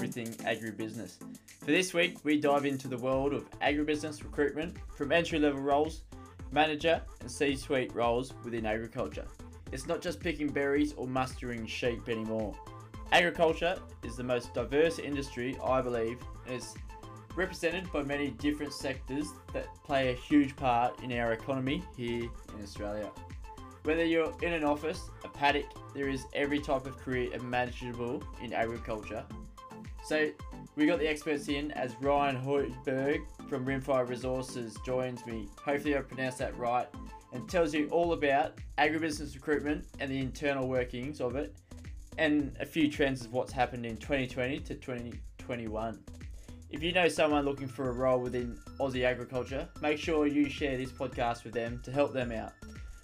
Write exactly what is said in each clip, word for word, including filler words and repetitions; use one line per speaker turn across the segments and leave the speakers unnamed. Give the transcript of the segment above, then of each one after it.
everything agribusiness. For this week, we dive into the world of agribusiness recruitment from entry-level roles, manager and C-suite roles within agriculture. It's not just picking berries or mustering sheep anymore. Agriculture is the most diverse industry, I believe, and it's represented by many different sectors that play a huge part in our economy here in Australia. Whether you're in an office, a paddock, there is every type of career imaginable in agriculture. So we got the experts in as Ryan Hoiberg from Rimfire Resources joins me, hopefully I pronounced that right, and tells you all about agribusiness recruitment and the internal workings of it, and a few trends of what's happened in twenty twenty to twenty twenty-one. If you know someone looking for a role within Aussie agriculture, make sure you share this podcast with them to help them out.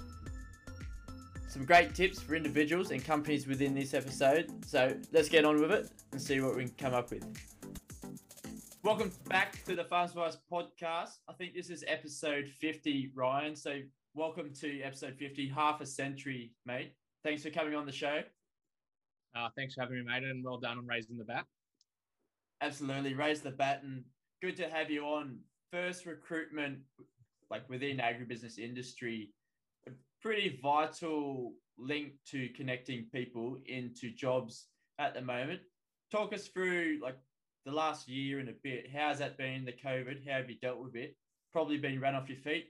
Some great tips for individuals and companies within this episode, so let's get on with it and see what we can come up with. Welcome back to the Farms Advice podcast. I think this is episode fifty, Ryan, so welcome to episode fifty, half a century, mate. Thanks for coming on the show.
Uh, thanks for having me, mate, and well done on raising the bat.
Absolutely, raise the bat, and good to have you on. First recruitment, like within agribusiness industry, a pretty vital link to connecting people into jobs at the moment. Talk us through like the last year and a bit. How's that been, the COVID? How have you dealt with it? Probably been run off your feet.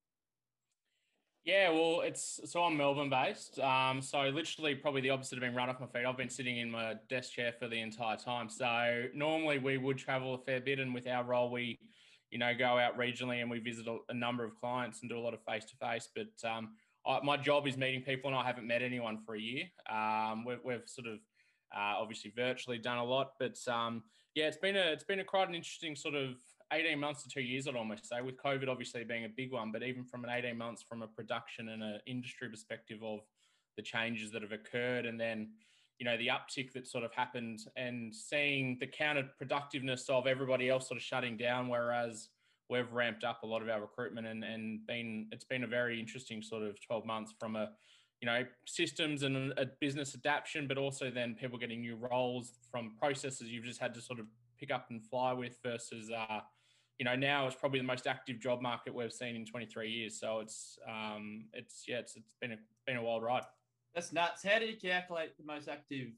Yeah, well, it's so I'm Melbourne based. Um, so literally probably the opposite of being run off my feet. I've been sitting in my desk chair for the entire time. So normally we would travel a fair bit, and with our role, we, you know, go out regionally and we visit a, a number of clients and do a lot of face-to-face. But um, I, my job is meeting people, and I haven't met anyone for a year. Um, we've, we've sort of uh, obviously virtually done a lot, but um, yeah, it's been a it's been a quite an interesting sort of eighteen months to two years, I'd almost say, with COVID obviously being a big one, but even from an eighteen months from a production and an industry perspective of the changes that have occurred, and then, you know, the uptick that sort of happened, and seeing the counterproductiveness of everybody else sort of shutting down, whereas we've ramped up a lot of our recruitment, and, and been, it's been a very interesting sort of twelve months from a, you know, systems and a business adaptation, but also then people getting new roles from processes you've just had to sort of pick up and fly with versus, uh, you know, now it's probably the most active job market we've seen in twenty-three years. So it's, um, it's yeah, it's, it's been a been a wild ride.
That's nuts. How do you calculate the most active?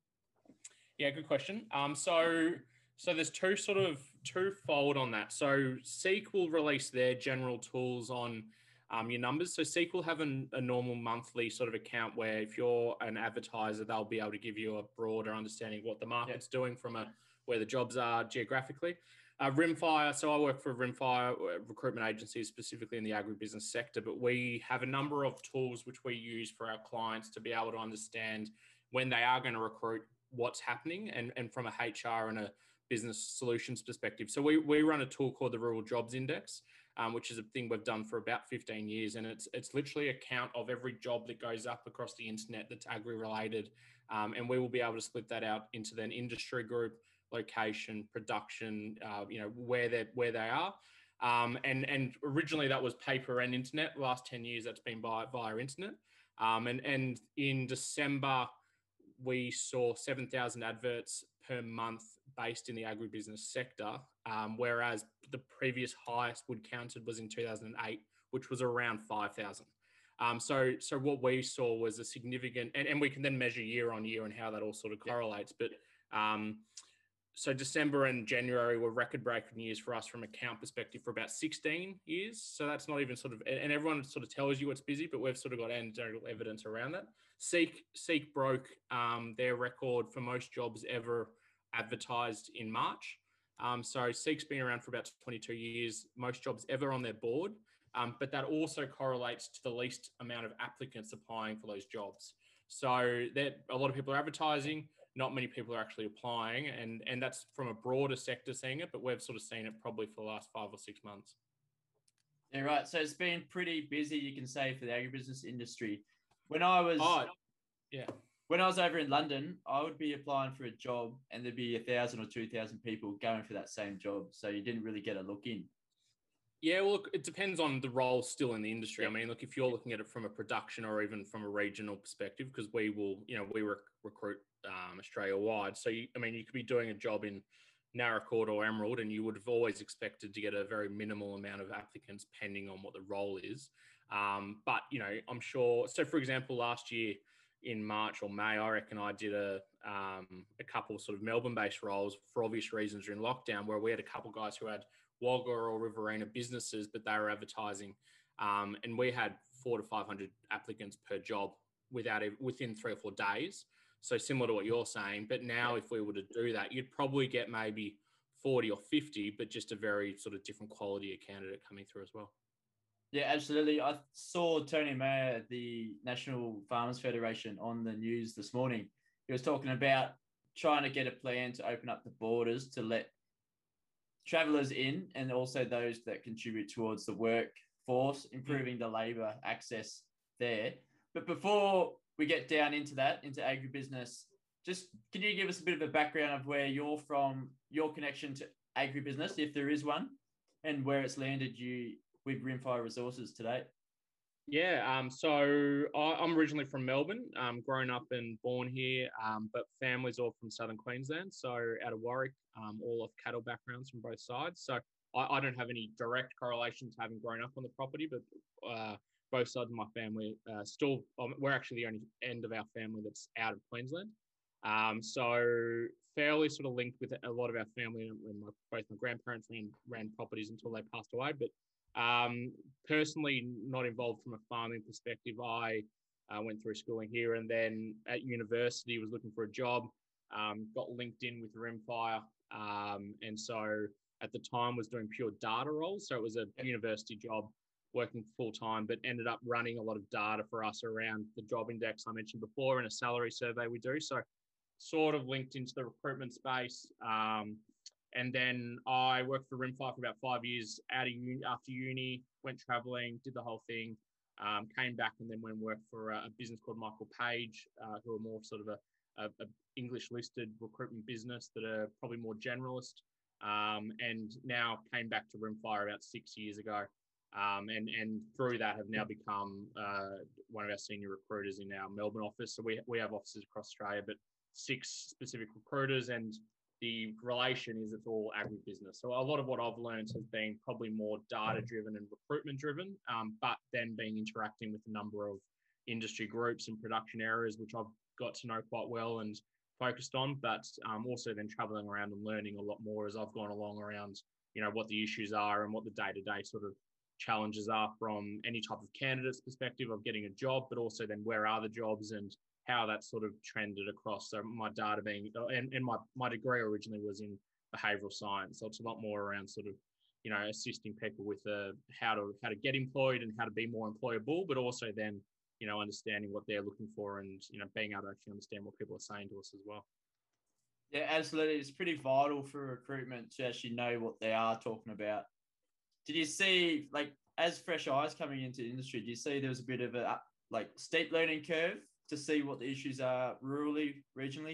Yeah, good question. Um, so so there's two sort of twofold on that. So Seek will release their general tools on um, your numbers. So Seek will have an, a normal monthly sort of account where if you're an advertiser, they'll be able to give you a broader understanding of what the market's yeah. doing from a where the jobs are geographically. Uh, Rimfire, so I work for Rimfire recruitment agency specifically in the agribusiness sector, but we have a number of tools which we use for our clients to be able to understand when they are going to recruit, what's happening, and, and from a H R and a business solutions perspective. So we, we run a tool called the Rural Jobs Index, um, which is a thing we've done for about fifteen years. And it's it's literally a count of every job that goes up across the internet that's agri-related. Um, and we will be able to split that out into then industry group, location, production, uh, you know, where they where they are. Um, and, and originally that was paper and internet. The last ten years, that's been by, via internet. Um, and, and in December, we saw seven thousand adverts per month based in the agribusiness sector, um, whereas the previous highest would counted was in two thousand eight, which was around five thousand. Um, so, so what we saw was a significant, and, and we can then measure year on year and how that all sort of correlates. But um, so December and January were record-breaking years for us from a count perspective for about sixteen years. So that's not even sort of, and everyone sort of tells you it's busy, but we've sort of got anecdotal evidence around that. Seek Seek broke um, their record for most jobs ever advertised in March. Um, so Seek's been around for about twenty-two years, most jobs ever on their board. Um, but that also correlates to the least amount of applicants applying for those jobs. So that a lot of people are advertising, not many people are actually applying, and, and that's from a broader sector seeing it, but we've sort of seen it probably for the last five or six months.
Yeah, right. So it's been pretty busy, you can say, for the agribusiness industry. When I was,
oh, yeah,
when I was over in London, I would be applying for a job, and there'd be a thousand or two thousand people going for that same job. So you didn't really get a look in.
Yeah, well, look, it depends on the role still in the industry.
Yeah.
I mean, look, if you're looking at it from a production or even from a regional perspective, because we will, you know, we rec- recruit um, Australia wide. So, you, I mean, you could be doing a job in Naracoorte or Emerald, and you would have always expected to get a very minimal amount of applicants, depending on what the role is. Um, but you know, I'm sure. So, for example, last year in March or May, I reckon I did a um, a couple sort of Melbourne-based roles for obvious reasons during lockdown, where we had a couple guys who had Wagga or Riverina businesses, but they were advertising, um, and we had four to five hundred applicants per job without within three or four days. So similar to what you're saying, but now
Yeah.
if we were to do that, you'd probably get maybe forty or fifty, but just a very sort of different quality of candidate coming through as well.
Yeah, absolutely. I saw Tony Mayer at the National Farmers Federation on the news this morning. He was talking about trying to get a plan to open up the borders to let travellers in and also those that contribute towards the workforce, improving the labour access there. But before we get down into that, into agribusiness, just can you give us a bit of a background of where you're from, your connection to agribusiness, if there is one, and where it's landed you with Rimfire Resources today?
Yeah, um, so I, I'm originally from Melbourne, um, grown up and born here, um, but family's all from southern Queensland, so out of Warwick, um, all of cattle backgrounds from both sides. So I, I don't have any direct correlation to having grown up on the property, but uh, both sides of my family uh, still, um, we're actually the only end of our family that's out of Queensland. Um, so fairly sort of linked with a lot of our family, and my, both my grandparents ran, ran properties until they passed away, but um, personally, not involved from a farming perspective. I uh, went through schooling here, and then at university was looking for a job. Um, got linked in with Rimfire, um, and so at the time was doing pure data roles. So it was a university job, working full time, but ended up running a lot of data for us around the job index I mentioned before, and a salary survey we do. So sort of linked into the recruitment space. Um, and then I worked for Rimfire for about five years out of uni, after uni, went traveling, did the whole thing, um, came back and then went and worked for a, a business called Michael Page, uh, who are more sort of a, a, a English listed recruitment business that are probably more generalist. Um, and now came back to Rimfire about six years ago. Um, and, and through that have now become uh, one of our senior recruiters in our Melbourne office. So we, we have offices across Australia, but six specific recruiters, and the relation is it's all agribusiness. So a lot of what I've learned has been probably more data driven and recruitment driven, um, but then being interacting with a number of industry groups and production areas, which I've got to know quite well and focused on, but um, also then traveling around and learning a lot more as I've gone along around, you know, what the issues are and what the day-to-day sort of challenges are from any type of candidate's perspective of getting a job, but also then where are the jobs and how that sort of trended across. So my data being, and, and my, my degree originally was in behavioral science. So it's a lot more around sort of, you know, assisting people with uh, how to how to get employed and how to be more employable, but also then, you know, understanding what they're looking for and, you know, being able to actually understand what people are saying to us as well.
Yeah, absolutely. It's pretty vital for recruitment to actually know what they are talking about. Did you see, like, as fresh eyes coming into the industry, do you see there was a bit of a, like, steep learning curve to see what the issues are rurally, regionally?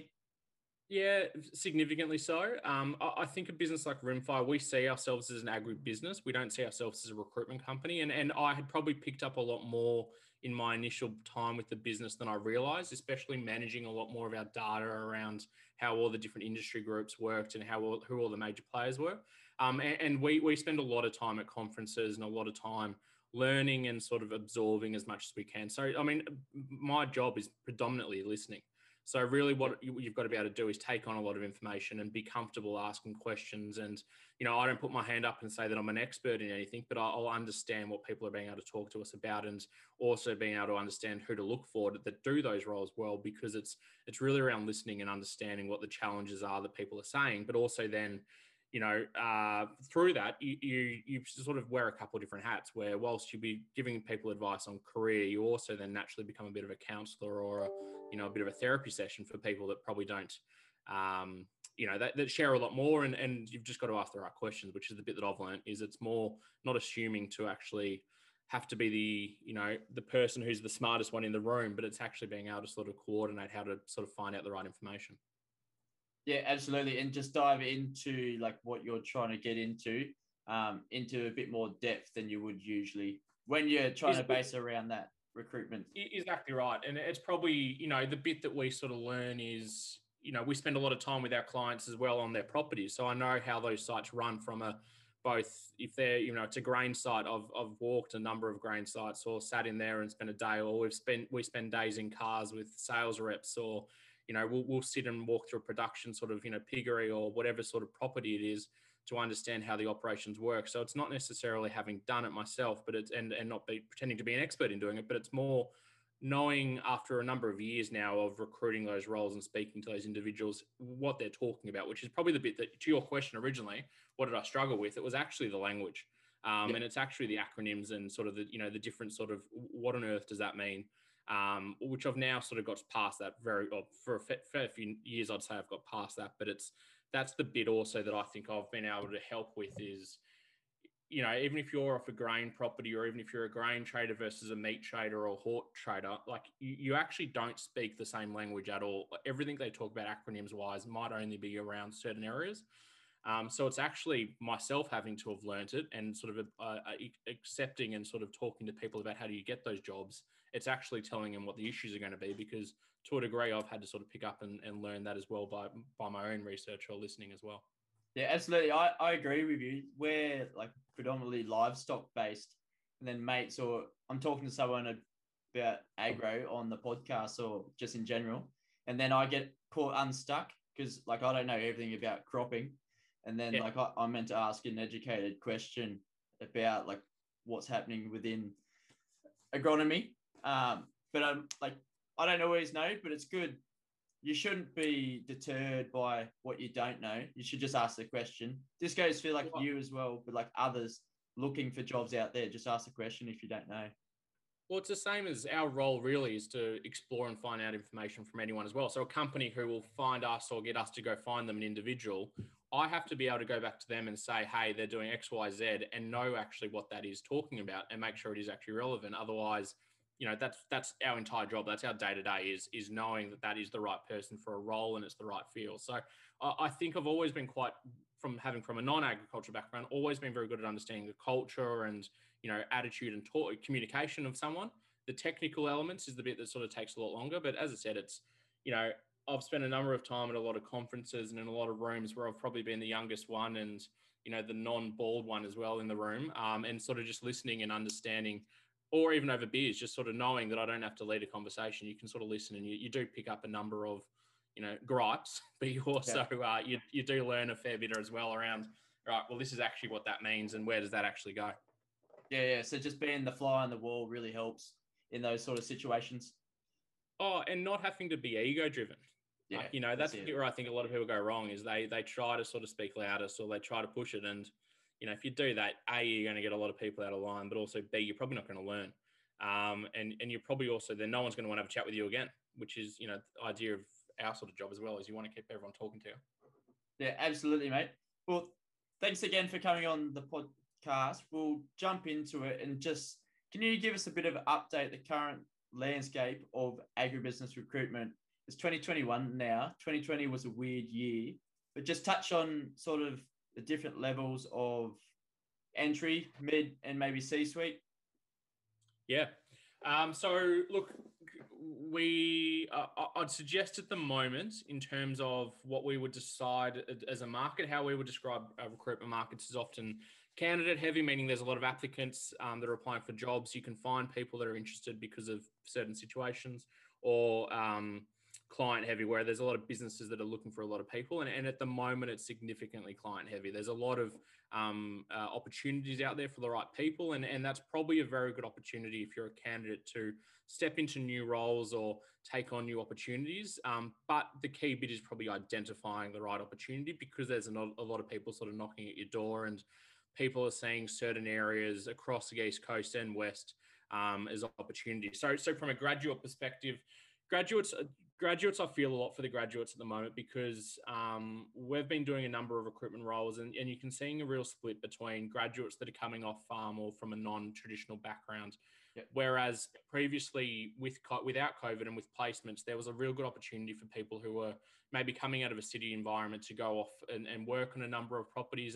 Yeah, significantly so. Um, I, I think a business like Rimfire, we see ourselves as an agribusiness. We don't see ourselves as a recruitment company. And, and I had probably picked up a lot more in my initial time with the business than I realized, especially managing a lot more of our data around how all the different industry groups worked and how all, who all the major players were. Um, and and we, we spend a lot of time at conferences and a lot of time learning and sort of absorbing as much as we can. So, I mean, my job is predominantly listening. So really what you've got to be able to do is take on a lot of information and be comfortable asking questions. And, you know, I don't put my hand up and say that I'm an expert in anything, but I'll understand what people are being able to talk to us about, and also being able to understand who to look for that do those roles well, because it's it's really around listening and understanding what the challenges are that people are saying, but also then, you know, uh, through that, you, you you sort of wear a couple of different hats, where whilst you be giving people advice on career, you also then naturally become a bit of a counselor or a, you know, a bit of a therapy session for people that probably don't, um, you know, that, that share a lot more. And, and you've just got to ask the right questions, which is the bit that I've learned, is it's more not assuming to actually have to be the, you know, the person who's the smartest one in the room, but it's actually being able to sort of coordinate how to sort of find out the right information.
Yeah, absolutely. And just dive into like what you're trying to get into. um, into a bit more depth than you would usually when you're trying
Is-
to base around that recruitment.
Exactly right. And it's probably, you know, the bit that we sort of learn is, you know, we spend a lot of time with our clients as well on their properties. So I know how those sites run from a, both if they're, you know, it's a grain site. I've, I've walked a number of grain sites or sat in there and spent a day, or we've spent, we spend days in cars with sales reps, or, you know, we'll, we'll sit and walk through a production sort of, you know, piggery or whatever sort of property it is to understand how the operations work. So it's not necessarily having done it myself, but it's, and, and not be pretending to be an expert in doing it, but it's more knowing after a number of years now of recruiting those roles and speaking to those individuals, what they're talking about, which is probably the bit that, to your question originally, what did I struggle with? It was actually the language. Um,
Yep.
And it's actually the acronyms and sort of the, you know, the different sort of, what on earth does that mean? Um, which I've now sort of got past that very, or for a fair, fair few years, I'd say I've got past that, but it's, that's the bit also that I think I've been able to help with is, you know, even if you're off a grain property, or even if you're a grain trader versus a meat trader or a hort trader, like you, you actually don't speak the same language at all. Everything they talk about acronyms wise might only be around certain areas. Um, so it's actually myself having to have learnt it and sort of uh, accepting and sort of talking to people about how do you get those jobs. It's actually telling them what the issues are going to be, because to a degree I've had to sort of pick up and, and learn that as well by, by my own research or listening as well.
Yeah, absolutely. I, I agree with you. We're like predominantly livestock based, and then mates, or I'm talking to someone about agro on the podcast or just in general, and then I get caught unstuck because like I don't know everything about cropping, and then
Yeah.
like I, I'm meant to ask an educated question about like what's happening within agronomy. Um, but I'm like I don't always know, but it's good. You shouldn't be deterred by what you don't know. You should just ask the question. This goes for like
Well,
you as well, but like others looking for jobs out there. Just ask the question if you don't know.
Well, it's the same as our role really is to explore and find out information from anyone as well. So a company who will find us or get us to go find them an individual, I have to be able to go back to them and say, hey, they're doing X, Y, Z, and know actually what that is talking about and make sure it is actually relevant. Otherwise, you know, that's that's our entire job. That's our day to day is is knowing that that is the right person for a role and it's the right field. So I, I think I've always been quite, from having from a non-agriculture background, always been very good at understanding the culture and, you know, attitude and talk, communication of someone. The technical elements is the bit that sort of takes a lot longer. But as I said, it's, you know, I've spent a number of time at a lot of conferences and in a lot of rooms where I've probably been the youngest one and, you know, the non-bald one as well in the room, um, and sort of just listening and understanding, or even over beers, just sort of knowing that I don't have to lead a conversation. You can sort of listen and you, you do pick up a number of, you know, gripes, but you also, yeah. uh, you, you do learn a fair bit as well around, right, well, this is actually what that means and where does that actually go?
Yeah, yeah. So just being the fly on the wall really helps in those sort of situations.
Oh, and not having to be ego driven.
Yeah,
like, you know, that's,
that's
where I think a lot of people go wrong is they they try to sort of speak loudest or they try to push it. And, you know, if you do that, A, you're going to get a lot of people out of line, but also B, you're probably not going to learn. Um, and, and you're probably also, then no one's going to want to have a chat with you again, which is, you know, the idea of our sort of job as well, is you want to keep everyone talking to you.
Yeah, absolutely, mate. Well, thanks again for coming on the podcast. We'll jump into it and just, can you give us a bit of an update, the current landscape of agribusiness recruitment? It's twenty twenty-one now. twenty twenty was a weird year, but just touch on sort of the different levels of entry, mid, and maybe C-suite.
Yeah. Um, so look, we uh, I'd suggest at the moment, in terms of what we would decide as a market, how we would describe uh, recruitment markets is often candidate heavy, meaning there's a lot of applicants um, that are applying for jobs. You can find people that are interested because of certain situations, or um, client heavy, where there's a lot of businesses that are looking for a lot of people. And, and at the moment, it's significantly client heavy. There's a lot of um, uh, opportunities out there for the right people. And, and that's probably a very good opportunity if you're a candidate to step into new roles or take on new opportunities. Um, but the key bit is probably identifying the right opportunity, because there's a, a lot of people sort of knocking at your door, and people are seeing certain areas across the East Coast and West um, as opportunities. So, so from a graduate perspective, graduates, graduates, I feel a lot for the graduates at the moment, because um, we've been doing a number of recruitment roles, and, and you can see a real split between graduates that are coming off farm or from a non-traditional background. Yep. Whereas previously, with without COVID and with placements, there was a real good opportunity for people who were maybe coming out of a city environment to go off and, and work on a number of properties. And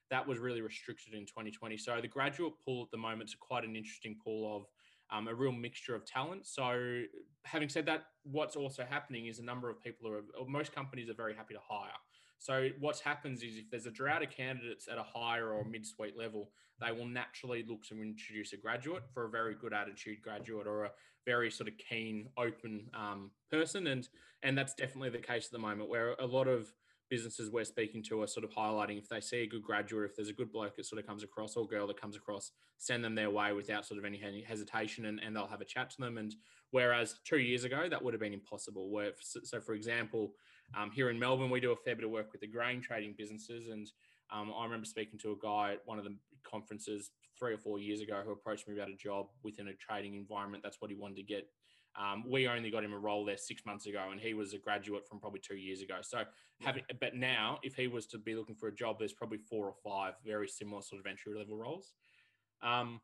that was really restricted in twenty twenty. So the graduate pool at the moment is quite an interesting pool of um, a real mixture of talent. So having said that, what's also happening is a number of people are, or most companies are very happy to hire. So what happens is if there's a drought of candidates at a higher or mid-suite level, they will naturally look to introduce a graduate for a very good attitude graduate or a very sort of keen, open um, person. And, and that's definitely the case at the moment, where a lot of businesses we're speaking to are sort of highlighting if they see a good graduate, if there's a good bloke that sort of comes across or girl that comes across, send them their way without sort of any hesitation, and, and they'll have a chat to them. And whereas two years ago, that would have been impossible. Where, so for example, um, here in Melbourne, we do a fair bit of work with the grain trading businesses. And um, I remember speaking to a guy at one of the conferences three or four years ago who approached me about a job within a trading environment. That's what he wanted to get. Um, we only got him a role there six months ago, and he was a graduate from probably two years ago. So having, but now if he was to be looking for a job, there's probably four or five very similar sort of entry level roles. Um,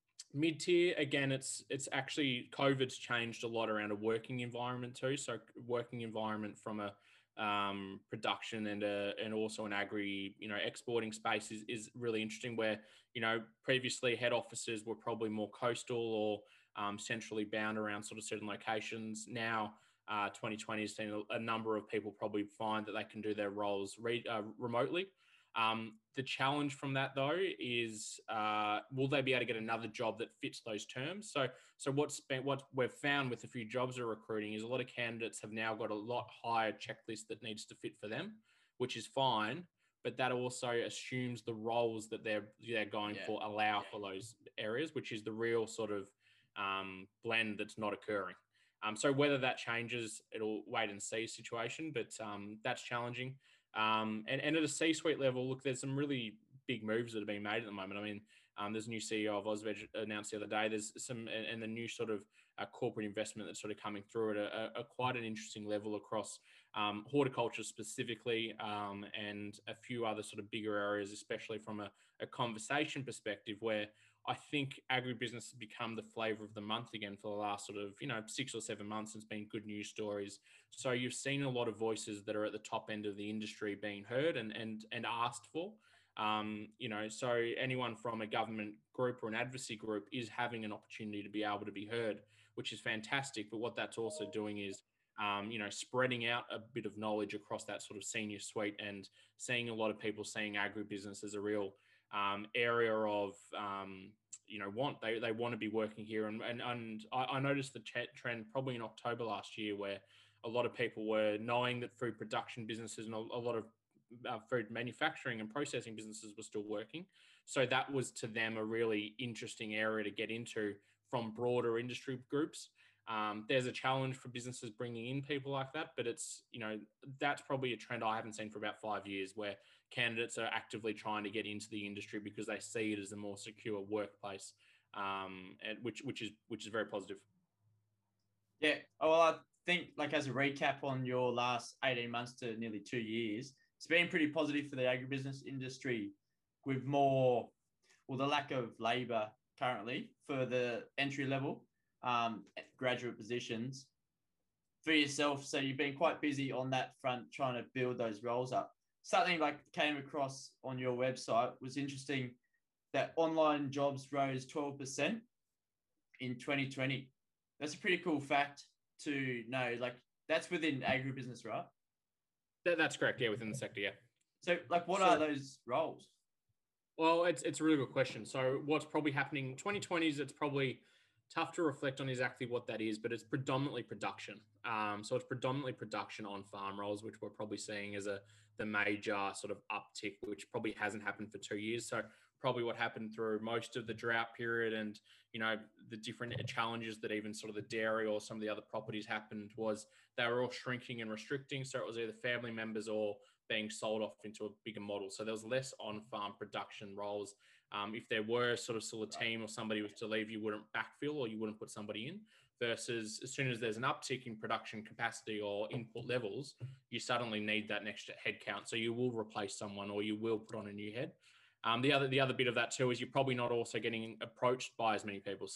Mid tier, again, it's it's actually COVID's changed a lot around a working environment too. So working environment from a um, production and a, and also an agri, you know, exporting space is, is really interesting. Where, you know, previously head offices were probably more coastal or um, centrally bound around sort of certain locations. Now, uh, twenty twenty has seen a, a number of people probably find that they can do their roles re- uh, remotely. Um, the challenge from that though is, uh, will they be able to get another job that fits those terms? So, so what's been, what we've found with a few jobs we're recruiting is a lot of candidates have now got a lot higher checklist that needs to fit for them, which is fine. But that also assumes the roles that they're they're going yeah. for allow yeah. for those areas, which is the real sort of um, blend that's not occurring. Um, so whether that changes, it'll wait and see situation, but um, that's challenging. Um, and, and at a C-suite level, look, there's some really big moves that are being made at the moment. I mean, um, there's a new C E O of Ozveg announced the other day. There's some, and, and the new sort of uh, corporate investment that's sort of coming through at a, a, a quite an interesting level across um, horticulture specifically, um, and a few other sort of bigger areas, especially from a, a conversation perspective, where I think agribusiness has become the flavour of the month again for the last sort of, you know, six or seven months. It's been good news stories. So you've seen a lot of voices that are at the top end of the industry being heard and and and asked for. Um, you know, so anyone from a government group or an advocacy group is having an opportunity to be able to be heard, which is fantastic. But what that's also doing is, um, you know, spreading out a bit of knowledge across that sort of senior suite and seeing a lot of people seeing agribusiness as a real um, area of, um, you know, want. They they want to be working here. And, and, and I, I noticed the ch- trend probably in October last year where a lot of people were knowing that food production businesses and a, a lot of uh, food manufacturing and processing businesses were still working. So that was to them a really interesting area to get into from broader industry groups. Um, there's a challenge for businesses bringing in people like that, but it's, you know, that's probably a trend I haven't seen for about five years where candidates are actively trying to get into the industry because they see it as a more secure workplace, um, and which, which is, which is very positive.
Yeah. Oh, well, I think like as a recap on your last eighteen months to nearly two years, it's been pretty positive for the agribusiness industry with more, well, the lack of labour currently for the entry level um, graduate positions for yourself. So you've been quite busy on that front trying to build those roles up. Something like came across on your website was interesting that online jobs rose twelve percent in twenty twenty. That's a pretty cool fact to know. Like that's within agribusiness, right?
That, that's correct. Yeah, within the sector. Yeah.
So, like, what
so,
are those roles?
Well, it's it's a really good question. So, what's probably happening twenty twenties? It's probably tough to reflect on exactly what that is, but it's predominantly production. Um, so it's predominantly production on farm roles, which we're probably seeing as a the major sort of uptick, which probably hasn't happened for two years. So probably what happened through most of the drought period and, you know, the different challenges that even sort of the dairy or some of the other properties happened was they were all shrinking and restricting. So it was either family members or being sold off into a bigger model. So there was less on-farm production roles. Um, if there were sort of still a team or somebody was to leave, you wouldn't backfill or you wouldn't put somebody in. Versus as soon as there's an uptick in production capacity or input levels, you suddenly need that next head count. So you will replace someone or you will put on a new head. Um, the other the other bit of that too is you're probably not also getting approached by as many people. So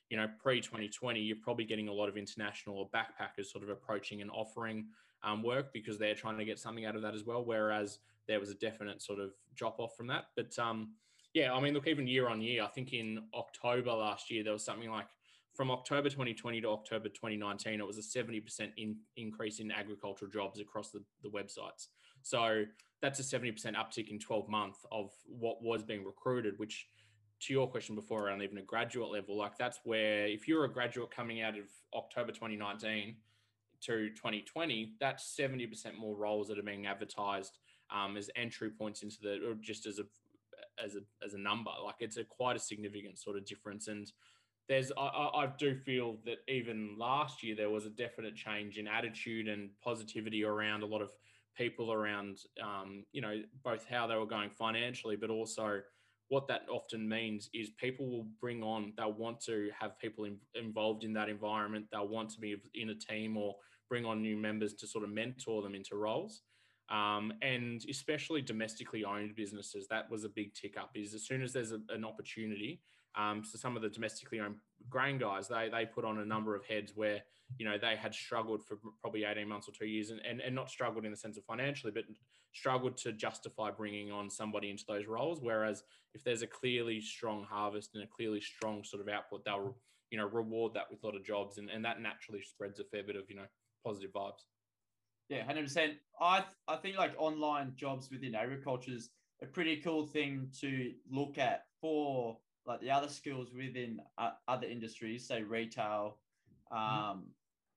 you know, pre twenty twenty, you're probably getting a lot of international or backpackers sort of approaching and offering um, work because they're trying to get something out of that as well. Whereas there was a definite sort of drop off from that. But um, yeah, I mean, look, even year on year, I think in October last year, there was something like from October twenty twenty to October twenty nineteen, it was a seventy percent in, increase in agricultural jobs across the, the websites. So that's a seventy percent uptick in twelve months of what was being recruited, which to your question before around even a graduate level, like that's where if you're a graduate coming out of October twenty nineteen to twenty twenty, that's seventy percent more roles that are being advertised um, as entry points into the, or just as a, as a, as a number. Like it's a quite a significant sort of difference. And there's, I, I do feel that even last year, there was a definite change in attitude and positivity around a lot of people around, um, you know, both how they were going financially, but also what that often means is people will bring on, they'll want to have people in, involved in that environment. They'll want to be in a team or bring on new members to sort of mentor them into roles. Um, and especially domestically owned businesses, that was a big tick up is as soon as there's a, an opportunity. Um, so some of the domestically owned grain guys, they they put on a number of heads where, you know, they had struggled for probably eighteen months or two years and, and, and not struggled in the sense of financially, but struggled to justify bringing on somebody into those roles. Whereas if there's a clearly strong harvest and a clearly strong sort of output, they'll, you know, reward that with a lot of jobs. And, and that naturally spreads a fair bit of, you know, positive vibes.
Yeah, one hundred percent. I I think like online jobs within agriculture is a pretty cool thing to look at for like the other skills within uh, other industries, say retail, um,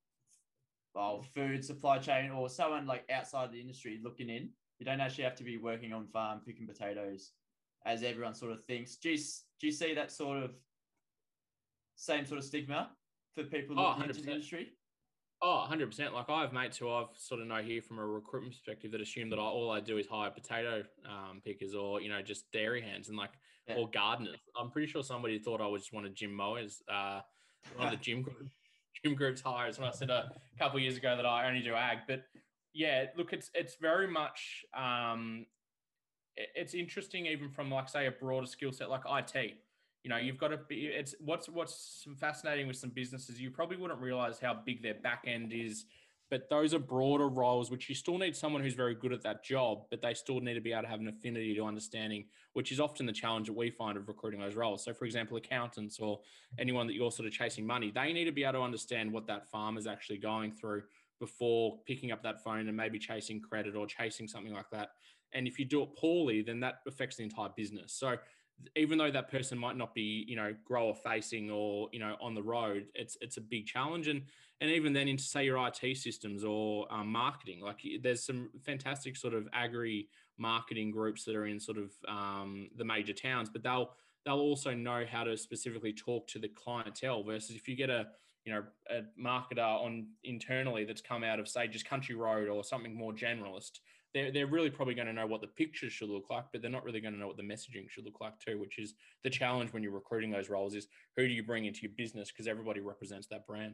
well, food supply chain, or someone like outside the industry looking in. You don't actually have to be working on farm picking potatoes, as everyone sort of thinks. Do you, do you see that sort of same sort of stigma for people looking oh, into the industry?
Oh, one hundred percent. Like I have mates who I've sort of know here from a recruitment perspective that assume that I, all I do is hire potato um, pickers or, you know, just dairy hands and like, yeah. or gardeners. I'm pretty sure somebody thought I was just one of gym mowers. Uh, one of the gym, gym groups hires when I said a couple of years ago that I only do ag. But yeah, look, it's, it's very much, um, it, it's interesting even from like, say, a broader skill set like I T. You know, you've got to be, it's what's, what's fascinating with some businesses, you probably wouldn't realize how big their back end is, but those are broader roles, which you still need someone who's very good at that job, but they still need to be able to have an affinity to understanding, which is often the challenge that we find of recruiting those roles. So for example, accountants or anyone that you're sort of chasing money, they need to be able to understand what that farm is actually going through before picking up that phone and maybe chasing credit or chasing something like that. And if you do it poorly, then that affects the entire business. So even though that person might not be, you know, grower facing or, you know, on the road, it's it's a big challenge. And and even then into say your I T systems or um, marketing, like there's some fantastic sort of agri marketing groups that are in sort of um, the major towns, but they'll they'll also know how to specifically talk to the clientele versus if you get a, you know, a marketer on internally that's come out of say just Country Road or something more generalist, they're, they're really probably going to know what the pictures should look like, but they're not really going to know what the messaging should look like too, which is the challenge when you're recruiting those roles is who do you bring into your business? Because everybody represents that brand.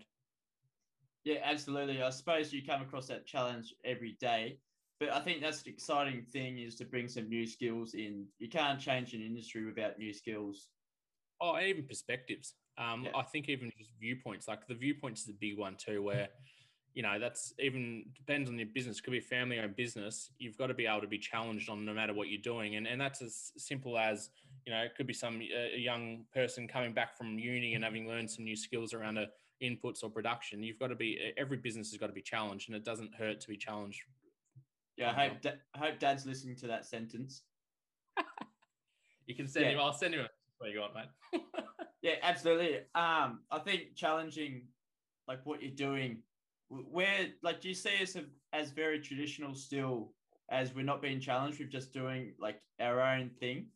Yeah, absolutely. I suppose you come across that challenge every day, but I think that's the exciting thing is to bring some new skills in. You can't change an industry without new skills.
Oh, and even perspectives. Um,
yeah.
I think even just viewpoints, like the viewpoints is a big one too, where you know, that's even depends on your business. It could be a family owned business. You've got to be able to be challenged on no matter what you're doing. And, and that's as simple as, you know, it could be some a young person coming back from uni and having learned some new skills around a, inputs or production. You've got to be, every business has got to be challenged and it doesn't hurt to be challenged.
Yeah. I hope, da- I hope dad's listening to that sentence.
You can send yeah. him, I'll send him a where you want, mate.
Yeah, absolutely. Um, I think challenging like what you're doing, where like do you see us as very traditional still as we're not being challenged with just doing like our own thing?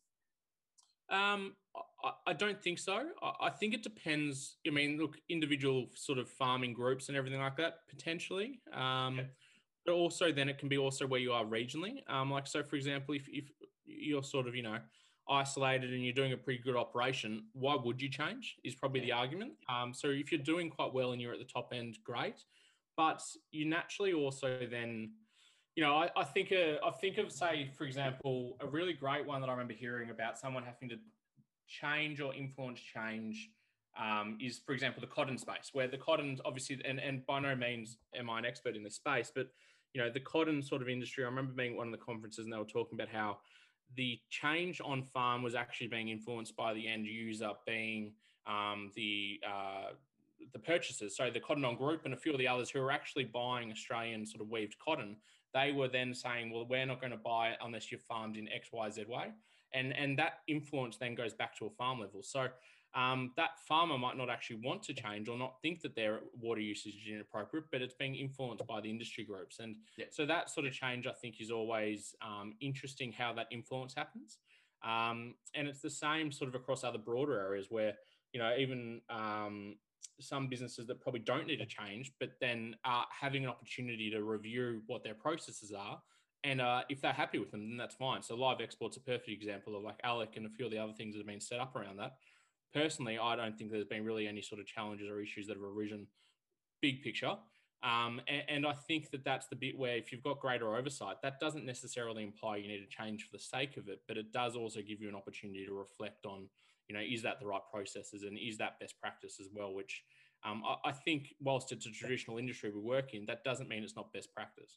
Um, I, I don't think so. I, I think it depends. I mean, look, individual sort of farming groups and everything like that, potentially. Um, okay. But also then it can be also where you are regionally. Um, like, so for example, if, if you're sort of, you know, isolated and you're doing a pretty good operation, why would you change is probably yeah. the argument. Um, so if you're doing quite well and you're at the top end, great. But you naturally also then, you know, I, I think uh, I think of, say, for example, a really great one that I remember hearing about someone having to change or influence change um, is, for example, the cotton space, where the cotton obviously, and, and by no means am I an expert in this space, but, you know, the cotton sort of industry, I remember being at one of the conferences and they were talking about how the change on farm was actually being influenced by the end user being um, the uh, the purchasers. So the Cotton On Group and a few of the others who are actually buying Australian sort of weaved cotton, they were then saying, well, we're not going to buy it unless you're farmed in X, Y, Z way. And, and that influence then goes back to a farm level. So um, that farmer might not actually want to change or not think that their water usage is inappropriate, but it's being influenced by the industry groups. And yeah. so that sort of change, I think, is always um, interesting how that influence happens. Um, and it's the same sort of across other broader areas where, you know, even um, some businesses that probably don't need to change, but then uh, having an opportunity to review what their processes are. And uh, if they're happy with them, then that's fine. So live export's a perfect example of like Alec and a few of the other things that have been set up around that. Personally, I don't think there's been really any sort of challenges or issues that have arisen big picture. Um, and, and I think that that's the bit where if you've got greater oversight, that doesn't necessarily imply you need to change for the sake of it, but it does also give you an opportunity to reflect on, you know, is that the right processes and is that best practice as well, which um, I, I think whilst it's a traditional industry we work in, that doesn't mean it's not best practice.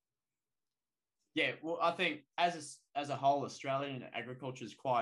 Yeah, well, I think as a, as a whole, Australian agriculture is quite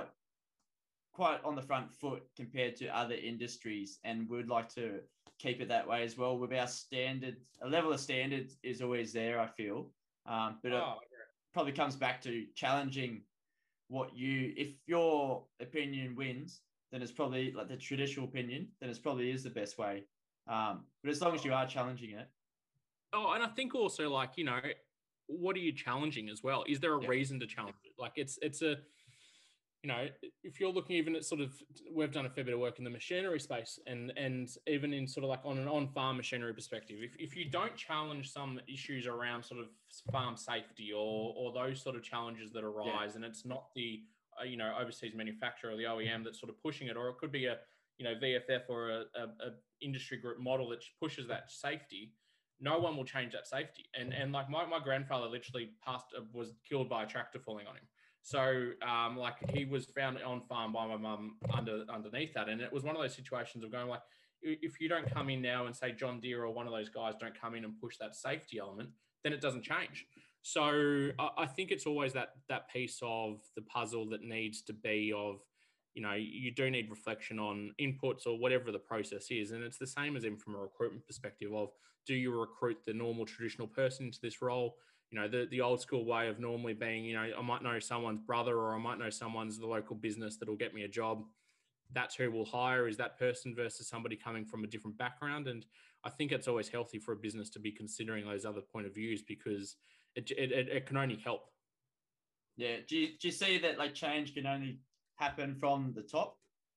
quite on the front foot compared to other industries, and we'd like to keep it that way as well. With our standards, a level of standards is always there, I feel, um, but oh, it probably comes back to challenging what you, if your opinion wins, then it's probably like the traditional opinion, then it's probably is the best way. Um, but as long as you are challenging it.
Oh, and I think also like, you know, what are you challenging as well? Is there a yeah. reason to challenge it? Like it's, it's a, you know, if you're looking even at sort of, we've done a fair bit of work in the machinery space and and even in sort of like on an on-farm machinery perspective, if, if you don't challenge some issues around sort of farm safety or or those sort of challenges that arise, yeah. and it's not the, uh, you know, overseas manufacturer or the O E M that's sort of pushing it, or it could be a, you know, V F F or a, a, a industry group model that pushes that safety, no one will change that safety. And and like my, my grandfather literally passed, was killed by a tractor falling on him. So, um, like he was found on farm by my mum under underneath that, and it was one of those situations of going like, if you don't come in now and say John Deere or one of those guys don't come in and push that safety element, then it doesn't change. So, I, I think it's always that that piece of the puzzle that needs to be of, you know, you do need reflection on inputs or whatever the process is, and it's the same as in from a recruitment perspective of, do you recruit the normal traditional person into this role? You know, the, the old school way of normally being, you know, I might know someone's brother or I might know someone's the local business that'll get me a job. That's who we'll hire, is that person versus somebody coming from a different background. And I think it's always healthy for a business to be considering those other point of views because it, it, it, it can only help.
Yeah. Do you, do you see that like change can only happen from the top?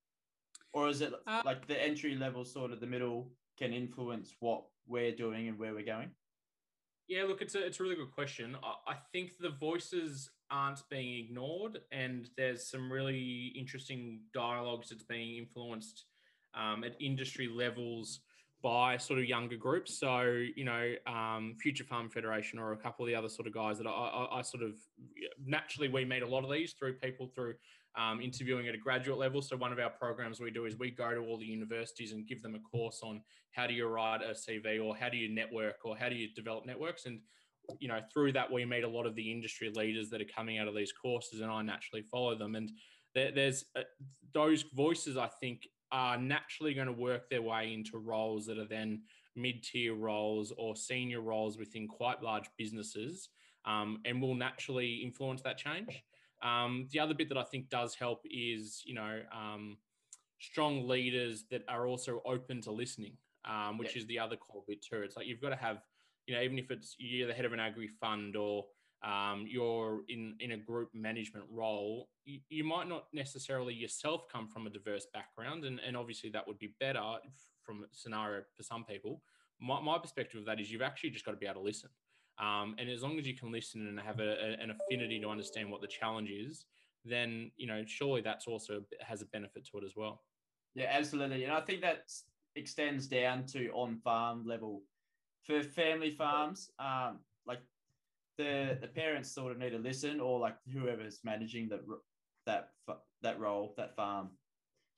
Or is it uh, like the entry level, sort of the middle, can influence what we're doing and where we're going?
Yeah, look, it's a, it's a really good question. I, I think the voices aren't being ignored, and there's some really interesting dialogues that's being influenced um, at industry levels by sort of younger groups. So, you know, um, Future Farm Federation or a couple of the other sort of guys that I, I, I sort of, naturally we meet a lot of these through people through um, interviewing at a graduate level. So one of our programs we do is we go to all the universities and give them a course on how do you write a C V or how do you network or how do you develop networks. And, you know, through that, we meet a lot of the industry leaders that are coming out of these courses, and I naturally follow them. And there, there's uh, those voices, I think, are naturally going to work their way into roles that are then mid-tier roles or senior roles within quite large businesses, um, and will naturally influence that change. Um, the other bit that I think does help is, you know, um, strong leaders that are also open to listening, um, which yeah. is the other core bit too. It's like you've got to have, you know, even if it's you're the head of an agri fund or um, you're in, in a group management role, you, you might not necessarily yourself come from a diverse background. And, and obviously that would be better from a scenario for some people. My, my perspective of that is you've actually just got to be able to listen. Um, and as long as you can listen and have a, a, an affinity to understand what the challenge is, then, you know, surely that's also has a benefit to it as well.
Yeah, absolutely. And I think that extends down to on-farm level. For family farms, um, like the the parents sort of need to listen, or like whoever's managing the, that that role, that farm,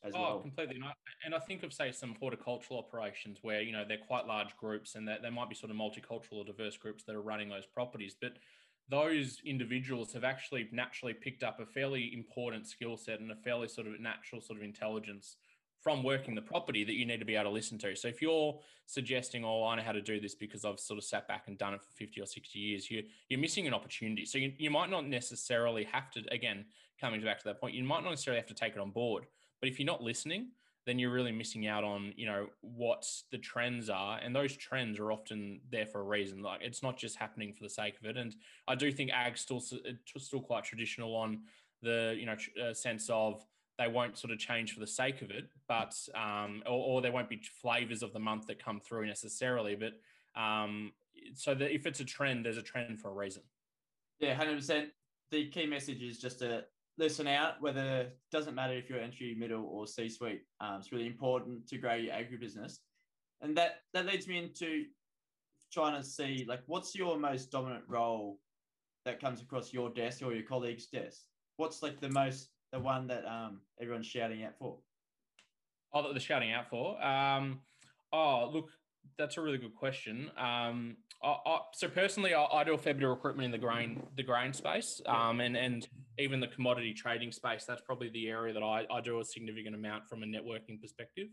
as
Oh,
well.
completely. And I, and I think of, say, some horticultural operations where, you know, they're quite large groups and that they might be sort of multicultural or diverse groups that are running those properties. But those individuals have actually naturally picked up a fairly important skill set and a fairly sort of natural sort of intelligence from working the property that you need to be able to listen to. So if you're suggesting, oh, I know how to do this because I've sort of sat back and done it for fifty or sixty years, you, you're missing an opportunity. So you, you might not necessarily have to, again, coming back to that point, you might not necessarily have to take it on board. But if you're not listening, then you're really missing out on, you know, what the trends are. And those trends are often there for a reason. Like, it's not just happening for the sake of it. And I do think ag's still, still quite traditional on the, you know, uh, sense of they won't sort of change for the sake of it, but, um, or, or there won't be flavors of the month that come through necessarily. But um, so that if it's a trend, there's a trend for a reason.
Yeah, one hundred percent. The key message is just to listen out, whether it doesn't matter if you're entry, middle, or C-suite. Um, it's really important to grow your agribusiness. And that, that leads me into trying to see, like, what's your most dominant role that comes across your desk or your colleague's desk? What's like the most, the one that um, everyone's shouting out for?
Oh, that they're shouting out for? Um, oh, look, that's a really good question. Um, I, I, so personally, I, I do a fair bit of recruitment in the grain, the grain space, um, and and even the commodity trading space. That's probably the area that I, I do a significant amount from a networking perspective.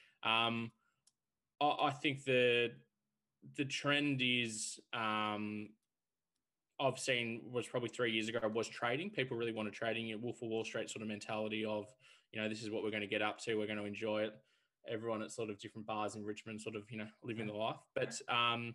Um, I, I think the the trend is um, I've seen was probably three years ago was trading. People really wanted trading, Wolf of Wall Street sort of mentality of, you know, this is what we're going to get up to. We're going to enjoy it. Everyone at sort of different bars in Richmond sort of, you know, living the life. But um,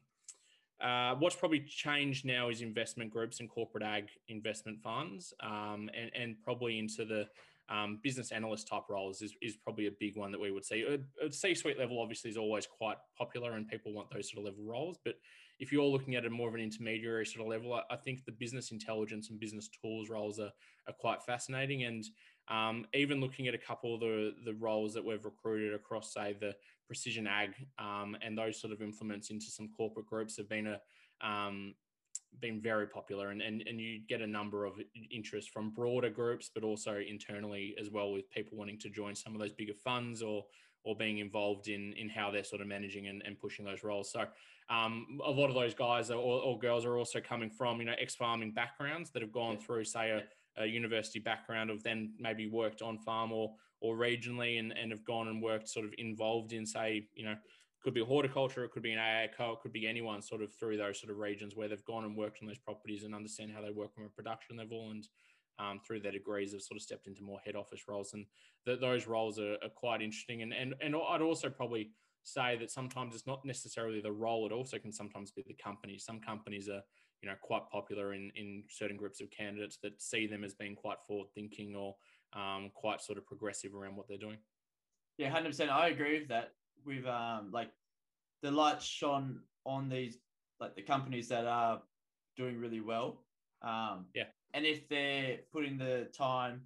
uh, what's probably changed now is investment groups and corporate ag investment funds, um, and, and probably into the um, business analyst type roles is, is probably a big one that we would see. At C-suite level, obviously, is always quite popular and people want those sort of level roles. But if you're looking at a more of an intermediary sort of level, I, I think the business intelligence and business tools roles are, are quite fascinating. And um, even looking at a couple of the, the roles that we've recruited across, say, the precision ag um, and those sort of implements into some corporate groups have been a um, been very popular, and, and and you get a number of interest from broader groups, but also internally as well, with people wanting to join some of those bigger funds or or being involved in in how they're sort of managing and, and pushing those roles. So um, a lot of those guys are, or, or girls are also coming from, you know, ex-farming backgrounds that have gone yeah. through, say, a, a university background of then maybe worked on farm or or regionally and, and have gone and worked sort of involved in, say, you know, could be horticulture, it could be an A A co, it could be anyone sort of through those sort of regions where they've gone and worked on those properties and understand how they work from a production level, and um, through their degrees have sort of stepped into more head office roles. And th- those roles are, are quite interesting. And, and, and I'd also probably say that sometimes it's not necessarily the role, it also can sometimes be the company. Some companies are, you know, quite popular in, in certain groups of candidates that see them as being quite forward thinking or um, quite sort of progressive around what they're doing.
Yeah, one hundred percent. I agree with that. With um, like the lights shone on these, like the companies that are doing really well. Um,
yeah.
And if they're putting the time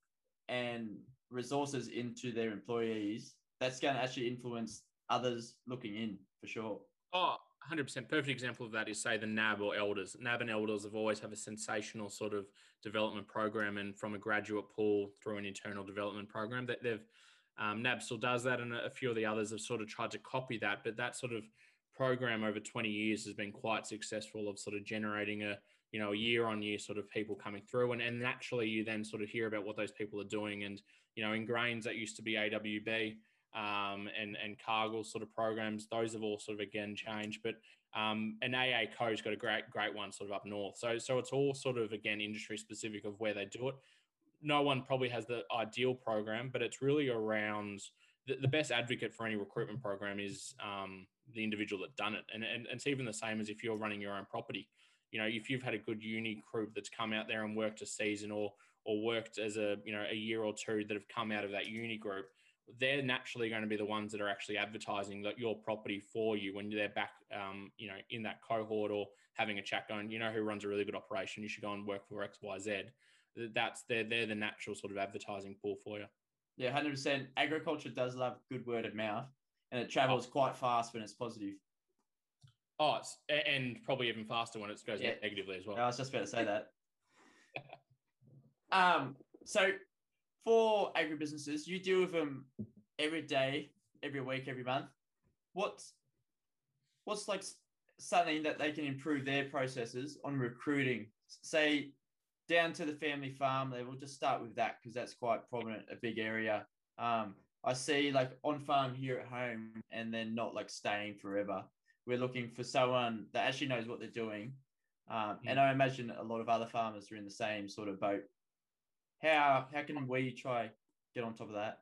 and resources into their employees, that's going to actually influence others looking in for sure.
Oh, one hundred percent. Perfect example of that is, say, the N A B or Elders. N A B and Elders have always have a sensational sort of development program, and from a graduate pool through an internal development program that they've um, N A B still does that, and a few of the others have sort of tried to copy that. But that sort of program over twenty years has been quite successful of sort of generating a, you know, a year on year sort of people coming through. And, and naturally you then sort of hear about what those people are doing. And, you know, in grains that used to be A W B um, and, and Cargill sort of programs, those have all sort of again changed. But um, an A A Co's got a great, great one sort of up north. So, so it's all sort of, again, industry specific of where they do it. No one probably has the ideal program, but it's really around the, the best advocate for any recruitment program is um, the individual that done it. And, and, and it's even the same as if you're running your own property. You know, if you've had a good uni group that's come out there and worked a season or or worked as a, you know, a year or two that have come out of that uni group, they're naturally going to be the ones that are actually advertising that your property for you when they're back, um, you know, in that cohort or having a chat going, you know, who runs a really good operation, you should go and work for X, Y, Z. That's they're, they're the natural sort of advertising pool for you.
Yeah, one hundred percent. Agriculture does love good word of mouth, and it travels oh. quite fast when it's positive.
Oh, it's, and probably even faster when it goes yeah. negatively as well.
I was just about to say that. um, so for agribusinesses, you deal with them every day, every week, every month. What's what's like something that they can improve their processes on recruiting? Say down to the family farm level. Just start with that because that's quite prominent, a big area. Um, I see like on farm here at home, and then not like staying forever. We're looking for someone that actually knows what they're doing. Um, and I imagine a lot of other farmers are in the same sort of boat. How how can we try get on top of that?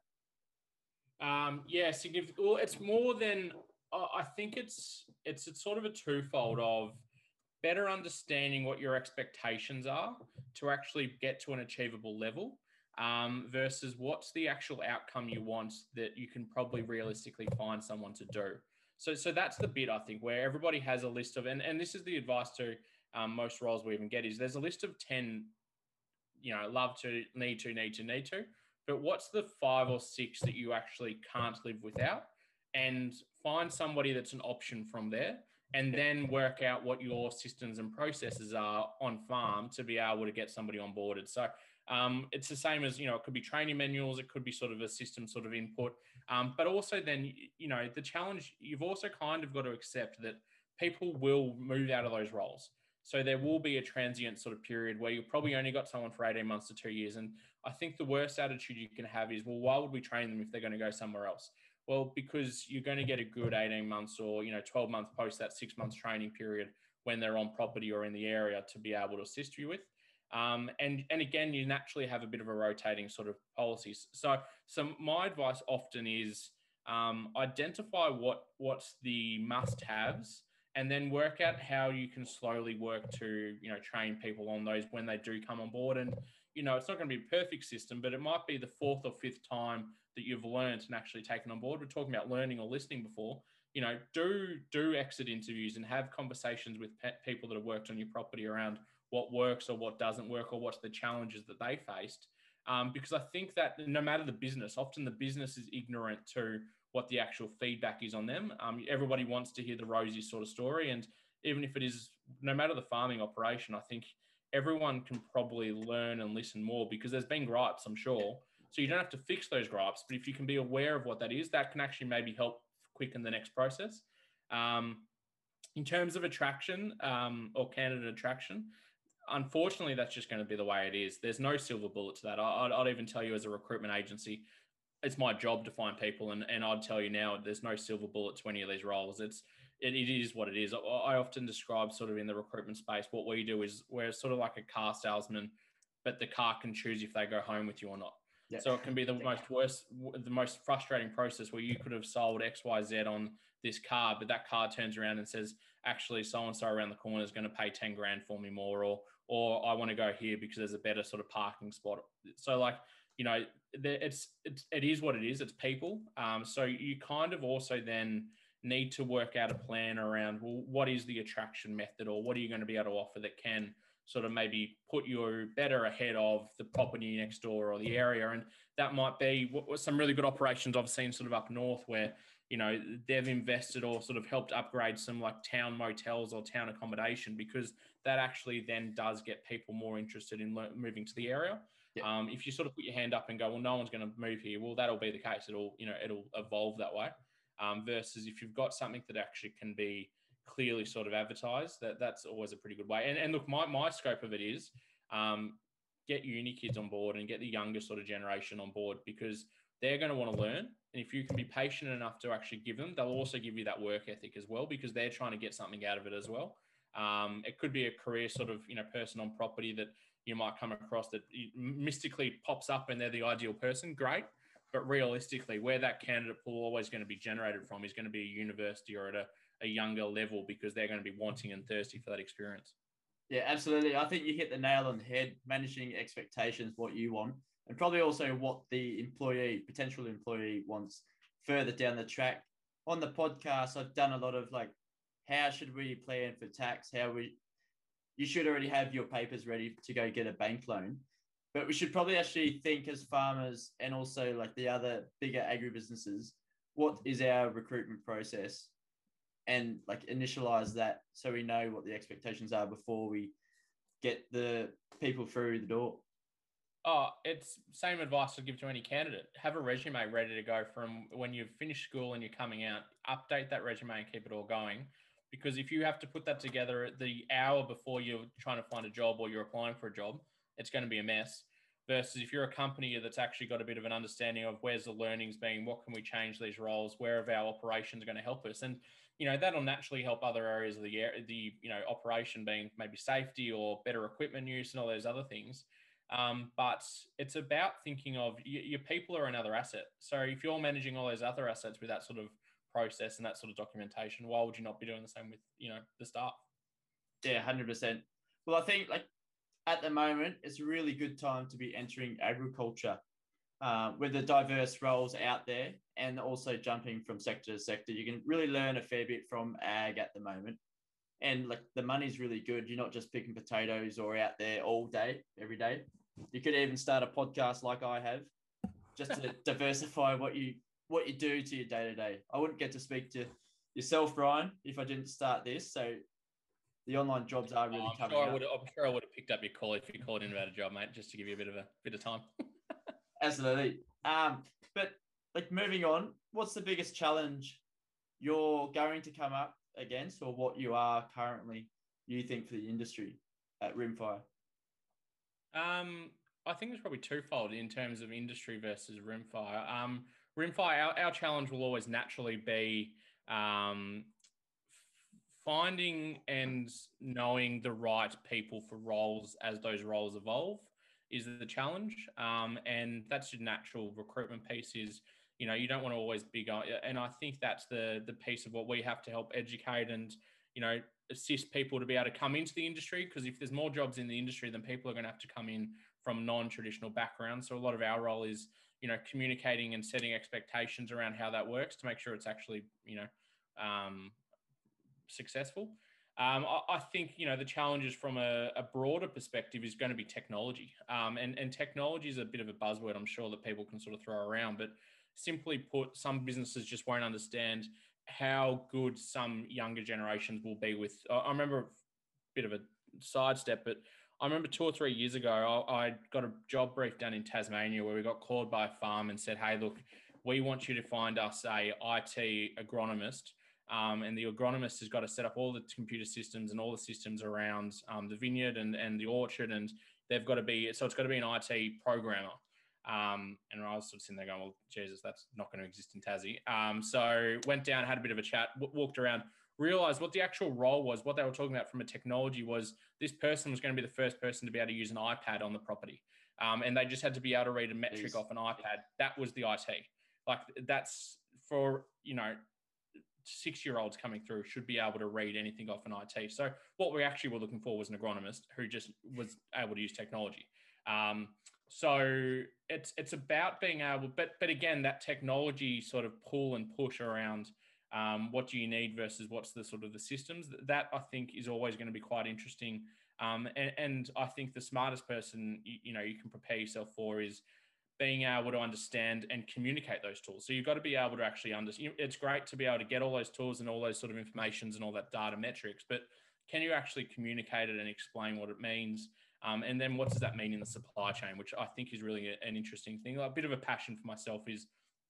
Um, yeah, significant. Well, it's more than I think it's it's it's sort of a twofold of better understanding what your expectations are to actually get to an achievable level, um, versus what's the actual outcome you want that you can probably realistically find someone to do. So, so that's the bit I think where everybody has a list of, and, and this is the advice to um, most roles we even get is there's a list of ten, you know, love to, need to, need to, need to, but what's the five or six that you actually can't live without, and find somebody that's an option from there, and then work out what your systems and processes are on farm to be able to get somebody onboarded. So um, it's the same as, you know, it could be training manuals, it could be sort of a system sort of input, um, but also then, you know, the challenge, you've also kind of got to accept that people will move out of those roles. So there will be a transient sort of period where you've probably only got someone for eighteen months to two years. And I think the worst attitude you can have is, well, why would we train them if they're going to go somewhere else? Well, because you're going to get a good eighteen months or, you know, twelve months post that six months training period when they're on property or in the area to be able to assist you with. Um, and, and again, you naturally have a bit of a rotating sort of policies. So, so my advice often is um, identify what what's the must-haves, and then work out how you can slowly work to, you know, train people on those when they do come on board. And, you know, it's not going to be a perfect system, but it might be the fourth or fifth time that you've learned and actually taken on board. We're talking about learning or listening before. You know, do do exit interviews and have conversations with pe- people that have worked on your property around what works or what doesn't work or what's the challenges that they faced. Um, because I think that no matter the business, often the business is ignorant to what the actual feedback is on them. Um, everybody wants to hear the rosy sort of story. And even if it is, no matter the farming operation, I think everyone can probably learn and listen more because there's been gripes, I'm sure. So you don't have to fix those gripes, but if you can be aware of what that is, that can actually maybe help quicken the next process. Um, in terms of attraction um, or candidate attraction, unfortunately, that's just going to be the way it is. There's no silver bullet to that. I, I'd, I'd even tell you as a recruitment agency, it's my job to find people, and, and I'd tell you now, there's no silver bullet to any of these roles. It's it, it is what it is. I, I often describe sort of in the recruitment space, what we do is we're sort of like a car salesman, but the car can choose if they go home with you or not. Yeah. So it can be the most worst, the most frustrating process where you could have sold X, Y, Z on this car, but that car turns around and says, actually, so-and-so around the corner is going to pay ten grand for me more, or, or I want to go here because there's a better sort of parking spot. So like, you know, it's, it's, it is what it is. It's people. Um, so you kind of also then need to work out a plan around, well, what is the attraction method, or what are you going to be able to offer that can sort of maybe put you better ahead of the property next door or the area. And that might be what, what some really good operations I've seen sort of up north where, you know, they've invested or sort of helped upgrade some like town motels or town accommodation, because that actually then does get people more interested in le- moving to the area. Yeah. Um, if you sort of put your hand up and go, well, no one's going to move here, well, that'll be the case. It'll, you know, it'll evolve that way. Um, versus if you've got something that actually can be clearly sort of advertised, that that's always a pretty good way. And, and look, my, my scope of it is um, get uni kids on board and get the younger sort of generation on board, because they're going to want to learn. And if you can be patient enough to actually give them, they'll also give you that work ethic as well, because they're trying to get something out of it as well. Um, it could be a career sort of, you know, person on property that you might come across that mystically pops up and they're the ideal person. Great. But realistically, where that candidate pool always going to be generated from is going to be a university or at a, a younger level, because they're going to be wanting and thirsty for that experience.
Yeah, absolutely. I think you hit the nail on the head, managing expectations, what you want, and probably also what the employee, potential employee wants further down the track. On the podcast, I've done a lot of like, how should we plan for tax? How we, you should already have your papers ready to go get a bank loan. But we should probably actually think as farmers and also like the other bigger agribusinesses, what is our recruitment process, and like initialize that so we know what the expectations are before we get the people through the door.
Oh, it's same advice I'd give to any candidate. Have a resume ready to go from when you've finished school and you're coming out. Update that resume and keep it all going. Because if you have to put that together at the hour before you're trying to find a job or you're applying for a job, it's going to be a mess. Versus if you're a company that's actually got a bit of an understanding of where's the learnings being, what can we change these roles, where are our operations going to help us, and you know that'll naturally help other areas of the the you know operation being maybe safety or better equipment use and all those other things. Um, but it's about thinking of y- your people are another asset. So if you're managing all those other assets with that sort of process and that sort of documentation, why would you not be doing the same with, you know, the staff?
Yeah, one hundred percent. Well, I think like at the moment, it's a really good time to be entering agriculture uh, with the diverse roles out there and also jumping from sector to sector. You can really learn a fair bit from ag at the moment. And like the money's really good. You're not just picking potatoes or out there all day, every day. You could even start a podcast like I have, just to diversify what you what you do to your day to day. I wouldn't get to speak to yourself, Brian, if I didn't start this. So the online jobs are really
Oh, I'm
coming
sure I
up.
would. I'm sure I would have picked up your call if you called in about a job, mate, just to give you a bit of a bit of time.
Absolutely. Um, but like moving on, what's the biggest challenge you're going to come up against, or what you are currently, you think, for the industry at Rimfire?
Um, I think it's probably twofold in terms of industry versus Rimfire. Um, Rimfire, our, our challenge will always naturally be um, finding and knowing the right people for roles as those roles evolve is the challenge. Um, and that's your natural recruitment piece is, you know, you don't want to always be going, and I think that's the the piece of what we have to help educate and, you know, assist people to be able to come into the industry. Because if there's more jobs in the industry, then people are going to have to come in from non-traditional backgrounds. So a lot of our role is, you know, communicating and setting expectations around how that works to make sure it's actually, you know, um, successful. Um, I, I, think you know the challenges from a, a broader perspective is going to be technology, um, and and technology is a bit of a buzzword. I'm sure that people can sort of throw around, but simply put, some businesses just won't understand how good some younger generations will be with. I remember a bit of a sidestep, but I remember two or three years ago, I, I got a job brief done in Tasmania where we got called by a farm and said, "Hey, look, we want you to find us a I T agronomist." Um, and the agronomist has got to set up all the computer systems and all the systems around um, the vineyard and, and the orchard. And they've got to be, so it's got to be an I T programmer. Um, and I was sort of sitting there going, well, Jesus, that's not going to exist in Tassie. Um, so went down, had a bit of a chat, w- walked around, realized what the actual role was, what they were talking about from a technology was this person was going to be the first person to be able to use an iPad on the property. Um, and they just had to be able to read a metric
Jeez.
off an iPad. That was the I T. Like that's for, you know, six-year-olds coming through should be able to read anything off an I T. So what we actually were looking for was an agronomist who just was able to use technology. Um, so it's it's about being able, but but again, that technology sort of pull and push around um, what do you need versus what's the sort of the systems. That I think is always going to be quite interesting. Um, and, and I think the smartest person you, you know you can prepare yourself for is being able to understand and communicate those tools. So you've got to be able to actually understand. It's great to be able to get all those tools and all those sort of informations and all that data metrics, but can you actually communicate it and explain what it means? Um, and then what does that mean in the supply chain, which I think is really a, an interesting thing. A bit of a passion for myself is,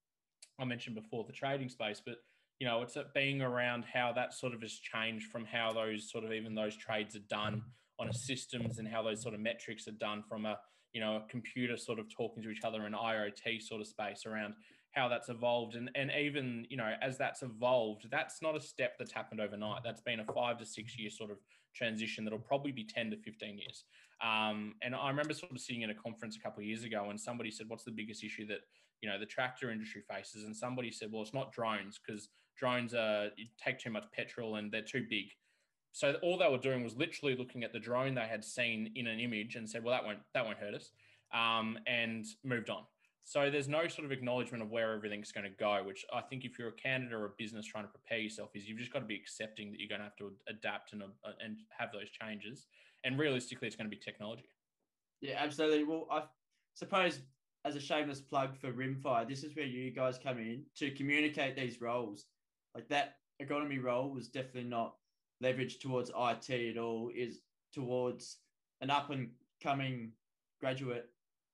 I mentioned before, the trading space, but you know, it's being around how that sort of has changed from how those sort of even those trades are done on a systems and how those sort of metrics are done from a, you know, a computer sort of talking to each other in I O T sort of space around how that's evolved. And, and even, you know, as that's evolved, that's not a step that's happened overnight. That's been a five to six year sort of transition that'll probably be ten to fifteen years. Um, and I remember sort of sitting in a conference a couple of years ago and somebody said, what's the biggest issue that, you know, the tractor industry faces? And somebody said, well, it's not drones because drones are, take too much petrol and they're too big. So all they were doing was literally looking at the drone they had seen in an image and said, well, that won't, that won't hurt us, um, and moved on. So there's no sort of acknowledgement of where everything's going to go, which I think if you're a candidate or a business trying to prepare yourself is you've just got to be accepting that you're going to have to adapt and, uh, and have those changes. And realistically, it's going to be technology.
Yeah, absolutely. Well, I suppose as a shameless plug for Rimfire, this is where you guys come in to communicate these roles. Like that agronomy role was definitely not leveraged towards I T at all, is towards an up and coming graduate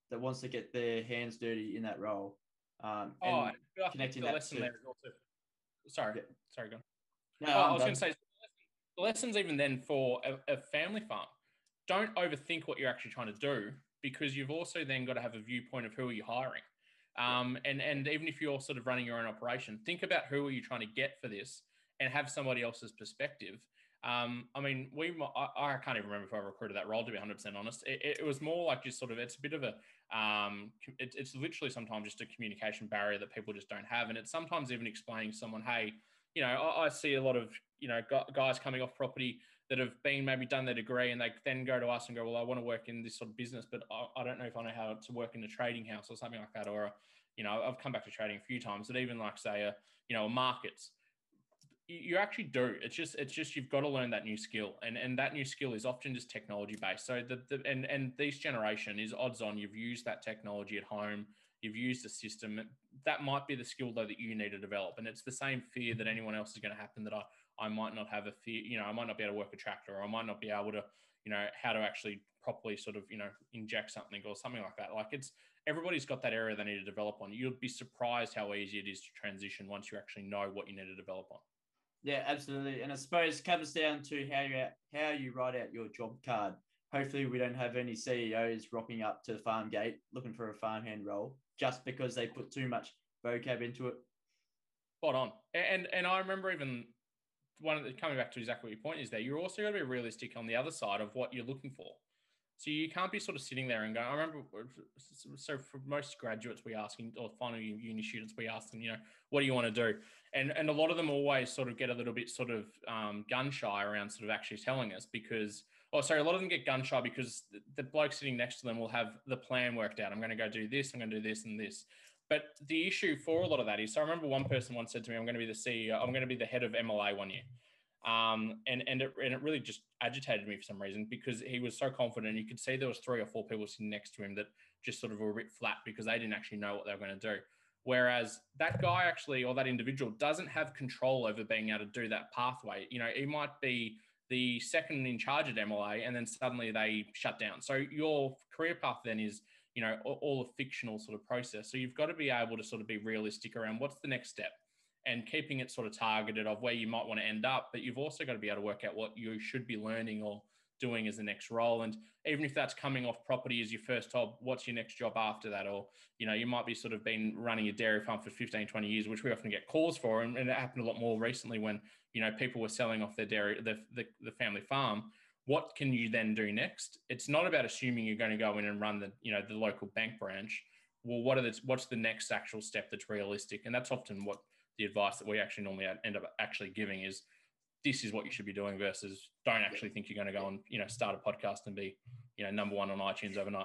that wants to get their hands dirty in that role. Um,
Oh,
and
I think
connecting
the
that
lesson
to,
there is also. Sorry,
yeah.
sorry, go on.
No,
Oh, I
I'm
was going
done.
to say the lessons even then for a, a family farm. Don't overthink what you're actually trying to do, because you've also then got to have a viewpoint of who are you hiring. Um, and, and even if you're sort of running your own operation, think about who are you trying to get for this and have somebody else's perspective. Um, I mean, we, I, I can't even remember if I recruited that role, to be one hundred percent honest. It, it was more like just sort of, it's a bit of a, um, it, it's literally sometimes just a communication barrier that people just don't have. And it's sometimes even explaining to someone, hey, you know, I, I see a lot of, you know, guys coming off property that have been maybe done their degree and they then go to us and go, well, I want to work in this sort of business, but I, I don't know if I know how to work in a trading house or something like that. Or, you know, I've come back to trading a few times, but even like say, a, you know, markets, you actually do. It's just, it's just, you've got to learn that new skill, and, and that new skill is often just technology based. So the, the and, and this generation is odds on you've used that technology at home. You've used a system that might be the skill though that you need to develop. And it's the same fear that anyone else is going to happen that I, I might not have a fear, you know, I might not be able to work a tractor, or I might not be able to, you know, how to actually properly sort of, you know, inject something or something like that. Like it's, everybody's got that area they need to develop on. You'll be surprised how easy it is to transition once you actually know what you need to develop on.
Yeah, absolutely. And I suppose it comes down to how you how you write out your job card. Hopefully we don't have any C E Os rocking up to the farm gate looking for a farmhand role just because they put too much vocab into it.
Spot on. And and I remember even one of the, coming back to exactly what your point is there, you're also got to be realistic on the other side of what you're looking for. So you can't be sort of sitting there and going, I remember, so for most graduates we ask, or final uni students, we ask them, you know, what do you want to do? And and a lot of them always sort of get a little bit sort of um, gun shy around sort of actually telling us because, oh, sorry, a lot of them get gun shy because the, the bloke sitting next to them will have the plan worked out. I'm going to go do this, I'm going to do this and this. But the issue for a lot of that is, so I remember one person once said to me, I'm going to be the C E O, I'm going to be the head of M L A one year. Um, and, and, it, and it really just agitated me for some reason because he was so confident. You could see there was three or four people sitting next to him that just sort of were a bit flat because they didn't actually know what they were going to do. Whereas that guy actually, or that individual doesn't have control over being able to do that pathway. You know, he might be the second in charge at M L A and then suddenly they shut down. So your career path then is, you know, all a fictional sort of process. So you've got to be able to sort of be realistic around what's the next step and keeping it sort of targeted of where you might want to end up. But you've also got to be able to work out what you should be learning or doing as the next role. And even if that's coming off property as your first job, what's your next job after that? Or, you know, you might be sort of been running a dairy farm for fifteen, twenty years, which we often get calls for. And, and it happened a lot more recently when, you know, people were selling off their dairy, the, the, the family farm. What can you then do next? It's not about assuming you're going to go in and run the, you know, the local bank branch. Well, what are the, what's the next actual step that's realistic? And that's often what the advice that we actually normally end up actually giving is, this is what you should be doing versus don't actually think you're going to go and, you know, start a podcast and be, you know, number one on iTunes overnight.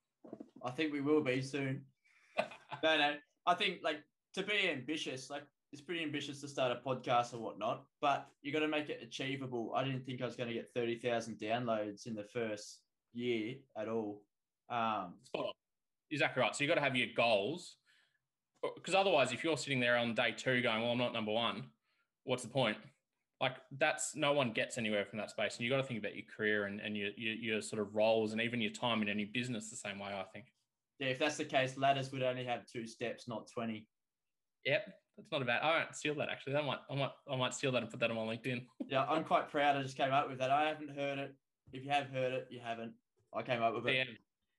I think we will be soon. No, no. I think like to be ambitious, like it's pretty ambitious to start a podcast or whatnot, but you got to make it achievable. I didn't think I was going to get thirty thousand downloads in the first year at all. Um,
Spot on. Exactly right. So you got to have your goals, because otherwise if you're sitting there on day two going, well, I'm not number one, what's the point? Like that's, no one gets anywhere from that space. And you got to think about your career and, and your, your, your sort of roles and even your time in any business the same way, I think.
Yeah, if that's the case, ladders would only have two steps, not twenty.
Yep, that's not a bad. I won't steal that actually. I might, I might, I might steal that and put that on my LinkedIn.
Yeah, I'm quite proud I just came up with that. I haven't heard it. If you have heard it, you haven't. I came up with it.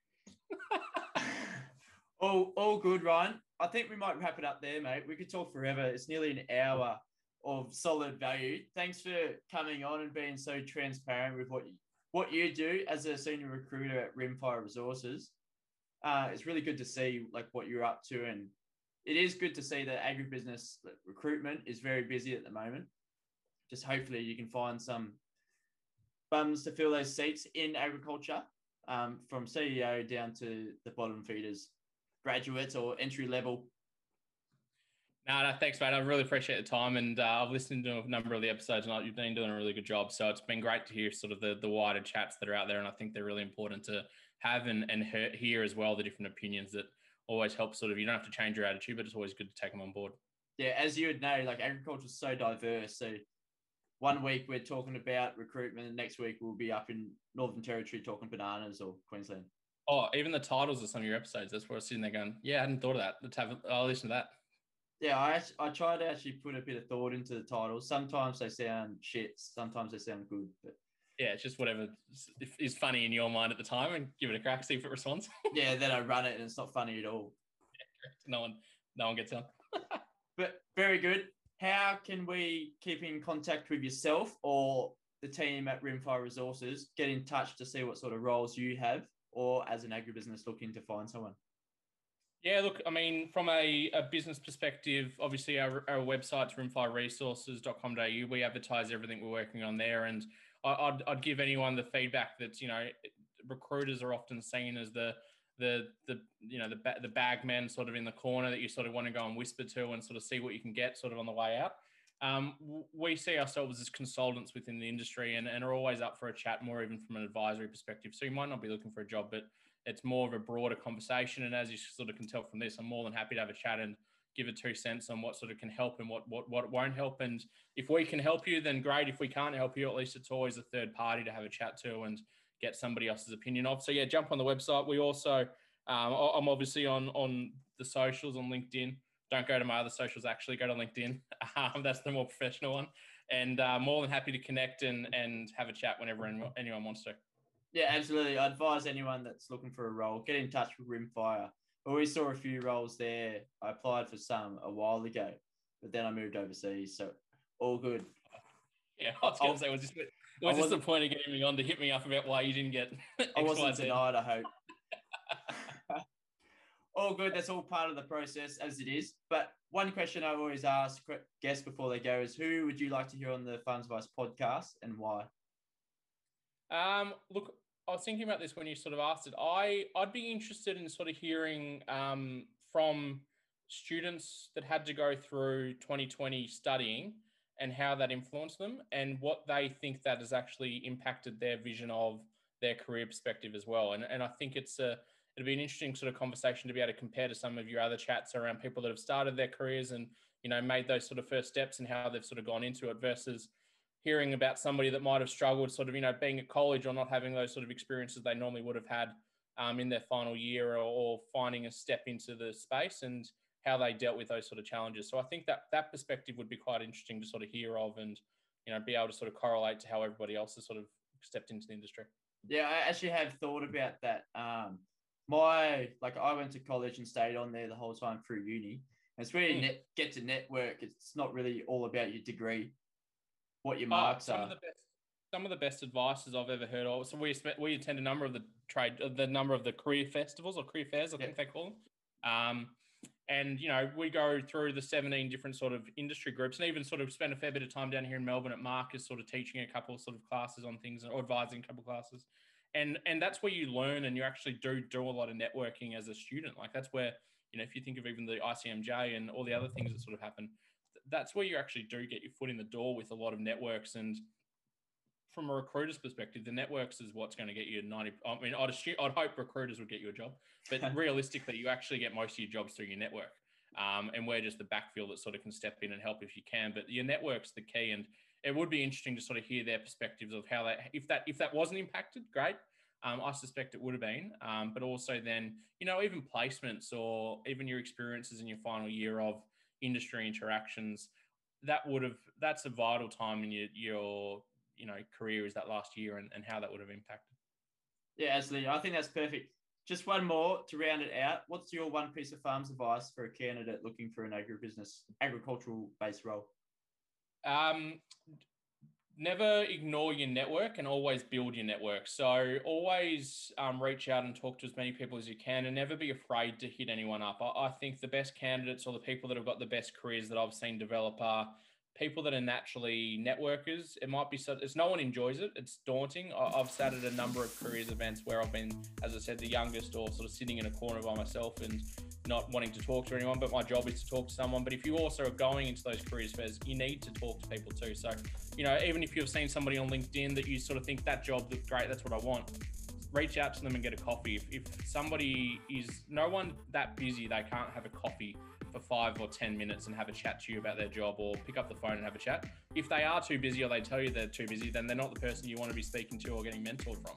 all, all good, Ryan. I think we might wrap it up there, mate. We could talk forever. It's nearly an hour of solid value. Thanks for coming on and being so transparent with what you, what you do as a senior recruiter at Rimfire Resources. Uh, it's really good to see like what you're up to, and it is good to see that agribusiness recruitment is very busy at the moment. Just hopefully you can find some bums to fill those seats in agriculture, um, from C E O down to the bottom feeders, graduates or entry level.
No, no, thanks, mate. I really appreciate the time, and uh, I've listened to a number of the episodes, and you've been doing a really good job. So it's been great to hear sort of the, the wider chats that are out there, and I think they're really important to have and, and hear as well, the different opinions that always help sort of, you don't have to change your attitude, but it's always good to take them on board.
Yeah, as you would know, like agriculture is so diverse. So one week we're talking about recruitment, and next week we'll be up in Northern Territory talking bananas or Queensland.
Oh, even the titles of some of your episodes, that's where I was sitting there going, yeah, I hadn't thought of that. Let's have, I'll listen to that.
Yeah, I actually, I try to actually put a bit of thought into the titles. Sometimes they sound shit, sometimes they sound good. But
yeah, it's just whatever is funny in your mind at the time and give it a crack, see if it responds.
Yeah, then I run it and it's not funny at all.
Yeah, no one, no one gets on.
But very good. How can we keep in contact with yourself or the team at Rimfire Resources? Get in touch to see what sort of roles you have, or as an agribusiness looking to find someone.
Yeah, look, I mean, from a, a business perspective, obviously our, our website's rimfire resources dot com dot a u. We advertise everything we're working on there. And I, I'd, I'd give anyone the feedback that, you know, recruiters are often seen as the, the, the you know, the, the bag men sort of in the corner that you sort of want to go and whisper to and sort of see what you can get sort of on the way out. Um, we see ourselves as consultants within the industry and, and are always up for a chat, more even from an advisory perspective. So you might not be looking for a job, but it's more of a broader conversation. And as you sort of can tell from this, I'm more than happy to have a chat and give it two cents on what sort of can help and what, what, what won't help. And if we can help you, then great. If we can't help you, at least it's always a third party to have a chat to and get somebody else's opinion of. So yeah, jump on the website. We also, um, I'm obviously on, on the socials on LinkedIn. Don't go to my other socials, actually go to LinkedIn. Um, that's the more professional one. And uh, more than happy to connect and, and have a chat whenever anyone wants to.
Yeah, absolutely. I advise anyone that's looking for a role, get in touch with Rimfire. I always saw a few roles there. I applied for some a while ago, but then I moved overseas. So all good.
Yeah, I was going to say, was this, was this the point of getting me on to hit me up about why you didn't get X,
I wasn't
Y, Z?
denied, I hope. All good. That's all part of the process as it is. But one question I always ask guests before they go is, who would you like to hear on the Farms Advice podcast and why?
Um, look, I was thinking about this when you sort of asked it. I, I'd be interested in sort of hearing um, from students that had to go through twenty twenty studying and how that influenced them and what they think that has actually impacted their vision of their career perspective as well. And, and I think it's a, it'd be an interesting sort of conversation to be able to compare to some of your other chats around people that have started their careers and, you know, made those sort of first steps and how they've sort of gone into it versus hearing about somebody that might have struggled sort of, you know, being at college or not having those sort of experiences they normally would have had um, in their final year or, or finding a step into the space and how they dealt with those sort of challenges. So I think that that perspective would be quite interesting to sort of hear of and, you know, be able to sort of correlate to how everybody else has sort of stepped into the industry.
Yeah, I actually have thought about that. Um, my, like I went to college and stayed on there the whole time through uni. And it's where you mm. net, get to network. It's not really all about your degree, what your marks
oh, some
are.
Of the best, some of the best advices I've ever heard of. So we we attend a number of the trade, the number of the career festivals or career fairs, I think yep. they call them. Um, and, you know, we go through the seventeen different sort of industry groups and even sort of spend a fair bit of time down here in Melbourne at Marcus sort of teaching a couple of sort of classes on things or advising a couple of classes. And and that's where you learn and you actually do do a lot of networking as a student. Like that's where, you know, if you think of even the I C M J and all the other things that sort of happen, that's where you actually do get your foot in the door with a lot of networks. And from a recruiter's perspective, the networks is what's going to get you ninety. I mean, I'd assume, I'd hope recruiters would get you a job, but realistically, you actually get most of your jobs through your network. Um, and we're just the backfill that sort of can step in and help if you can. But your network's the key, and it would be interesting to sort of hear their perspectives of how that, if that, if that wasn't impacted, great. Um, I suspect it would have been, um, but also then, you know, even placements or even your experiences in your final year of industry interactions, that would have, that's a vital time in your, your you know, career is that last year and, and how that would have impacted.
Yeah, absolutely. I think that's perfect. Just one more to round it out. What's your one piece of farms advice for a candidate looking for an agribusiness, agricultural based role?
Um, never ignore your network and always build your network. So always um, reach out and talk to as many people as you can and never be afraid to hit anyone up. I, I think the best candidates or the people that have got the best careers that I've seen develop are people that are naturally networkers. It might be, so it's no one enjoys it. It's daunting. I, I've sat at a number of careers events where I've been, as I said, the youngest or sort of sitting in a corner by myself and not wanting to talk to anyone, but my job is to talk to someone. But if you also are going into those careers fairs, you need to talk to people too. So, you know, even if you've seen somebody on LinkedIn that you sort of think that job looks great, that's what I want, reach out to them and get a coffee. If, if somebody is, no one that busy, they can't have a coffee for five or ten minutes and have a chat to you about their job or pick up the phone and have a chat. If they are too busy or they tell you they're too busy, then they're not the person you want to be speaking to or getting mentored from.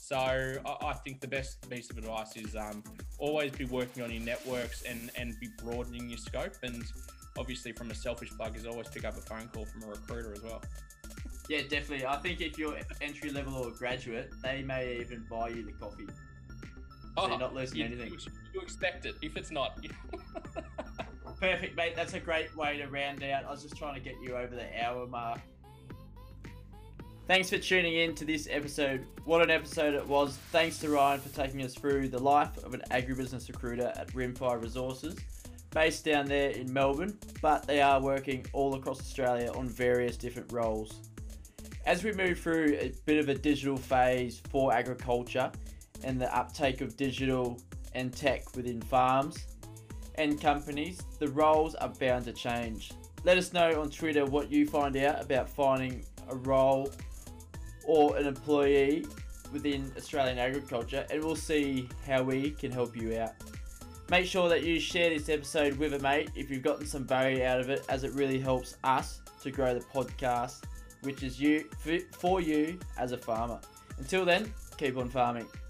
So I, I think the best piece of advice is um, always be working on your networks and, and be broadening your scope. And obviously from a selfish plug is always pick up a phone call from a recruiter as well.
Yeah, definitely. I think if you're entry level or graduate, they may even buy you the coffee. So
Oh,
you're not losing
you,
anything.
You, you expect it. If it's not,
Perfect, mate. That's a great way to round out. I was just trying to get you over the hour mark. Thanks for tuning in to this episode. What an episode it was. Thanks to Ryan for taking us through the life of an agribusiness recruiter at Rimfire Resources, based down there in Melbourne, but they are working all across Australia on various different roles. As we move through a bit of a digital phase for agriculture and the uptake of digital and tech within farms and companies, the roles are bound to change. Let us know on Twitter what you find out about finding a role or an employee within Australian agriculture, and we'll see how we can help you out. Make sure that you share this episode with a mate if you've gotten some value out of it, as it really helps us to grow the podcast, which is you for you as a farmer. Until then, keep on farming.